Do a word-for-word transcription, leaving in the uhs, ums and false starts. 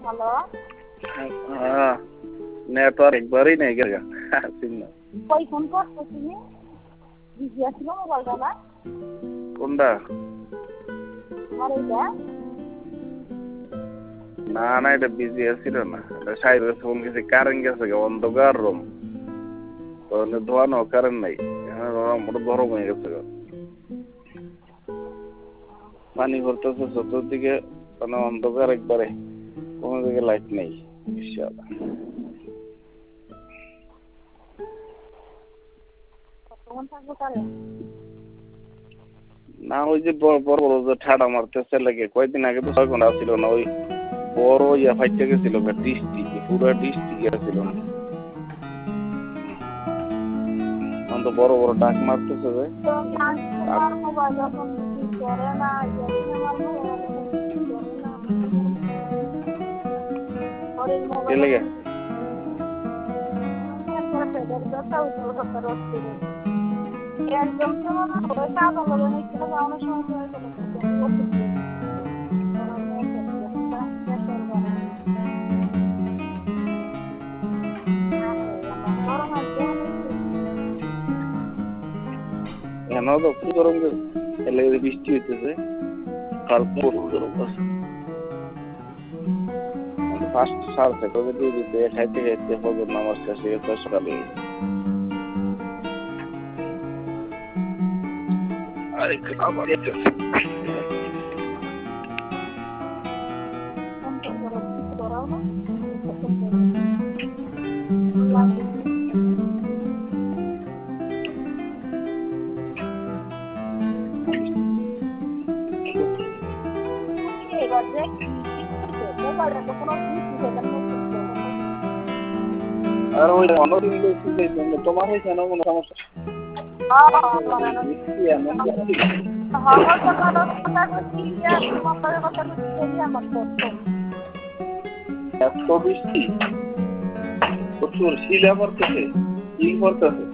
Hello. হ্যাঁ, network একবারই নেই গেল সিগন্যাল। কই ফোন করছো তুমি? বিজি আছো মোবাইলটা না? কোনটা? আমার এইটা? না না, এটা বিজি আছিল না। এটা সাইডে ফোন গেছে, কারেন্ট গেছে, অন্ধকার রুম। তো ধোয়ানো কারেন্ট নাই, মোটা গরম হয়ে গেছে। পানি ভরতেছে চতুর্দিকে, মানে অন্ধকার একবারে, কোনো দিকে লাইট নেই। না, ওই যে বড় বড় যে ঠাডা মারতেছে লাগে, কয়েকদিন আগে তো ছয় ঘন্টা ছিল না, ওই বড় ইয়া ফাইটে গেছিল, ডিস্ট্রিক্ট পুরো ডিস্ট্রিক্ট ছিল না। তো বড় বড় ডাক মারতেছে যে লেগে এনাও তো খুব গরম এলে বৃষ্টি হইতেছে, কালকে গরম আছে। ফার্স্ট সারছে তবে দিয়ে দিতে খাইতে খাইতে ফজর নামাজ শেষে গেছে সকালে। আরে আবার আর ওই অন্যদিন তোমার হয়েছে না কোনো সমস্যা? এত বৃষ্টি প্রচুর শিলা পড়তেছে, কি পড়তেছে।